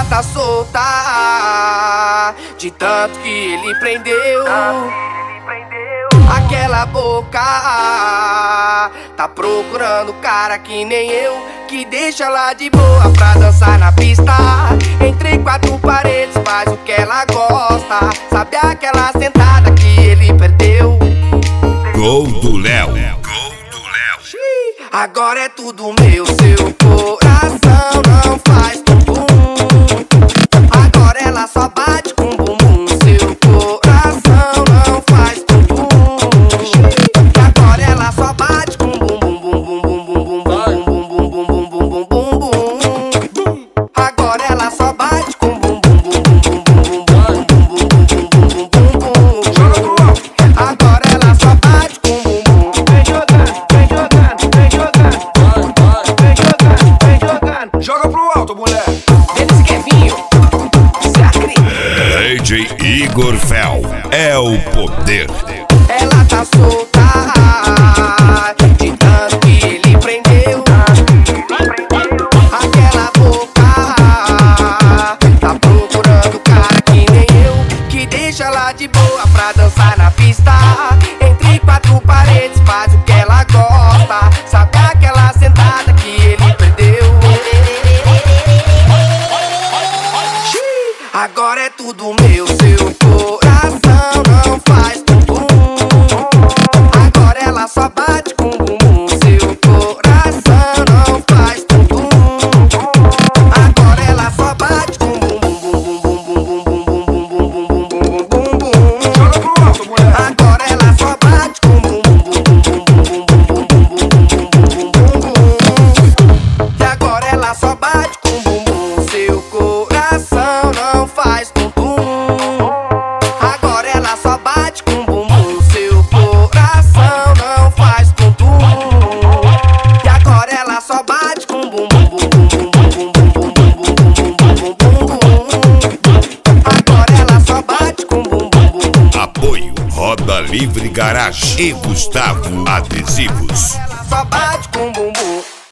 tá solta, de tanto que ele prendeu. Aquela boca tá procurando cara que nem eu, que deixa ela de boa pra dançar na pista. Entre quatro paredes faz o que ela gosta. Sabe aquela sentada que ele perdeu? Gol do Léo. Agora é tudo meu, seu coração não faz bumbum. Agora ela só bate com bumbum. Seu coração não faz bumbum. Agora ela só bate com bumbum, bumbum, bumbum, bumbum, bumbum, bumbum, bumbum, bumbum. Agora ela só bate com bumbum, bumbum, bumbum, bumbum, bumbum, bumbum, bumbum. Agora ela só bate com bumbum. Vem jogando, vem jogando, vem jogando. Vem jogando. Joga pro alto, mulher. Denis Kevinho, DJ Igor Fel é o poder. ela tá solta, de tanto que ele prendeu. Aquela boca tá procurando cara que nem eu, que deixa ela de boa pra dançar na pista. Entre quatro paredes faz o que ela gosta. Sabe aquela sentada que ele perdeu? Agora é tudo meu, seu coração não faz bumbum. Agora ela só bate com bumbum. Seu coração não faz bumbum. Agora ela só bate com bumbum, bumbum, bumbum, bumbum, bumbum, bumbum, bumbum, bumbum. Joga pro alto, mulher. Agora ela só bate com bumbum, bumbum, bumbum, bumbum, bumbum, bumbum, bumbum, bumbum. E agora ela só bate com bumbum. Seu coração não faz bumbum. Agora ela só bate com bumbum. Seu coração não faz bumbum. E agora ela só bate com bumbum, bumbum, bumbum, bumbum, bumbum, bumbum, bumbum, bumbum. Agora ela só bate com bumbum, bumbum. Apoio Roda Livre Garage e Gustavo Adesivos. Ela só bate com bumbum.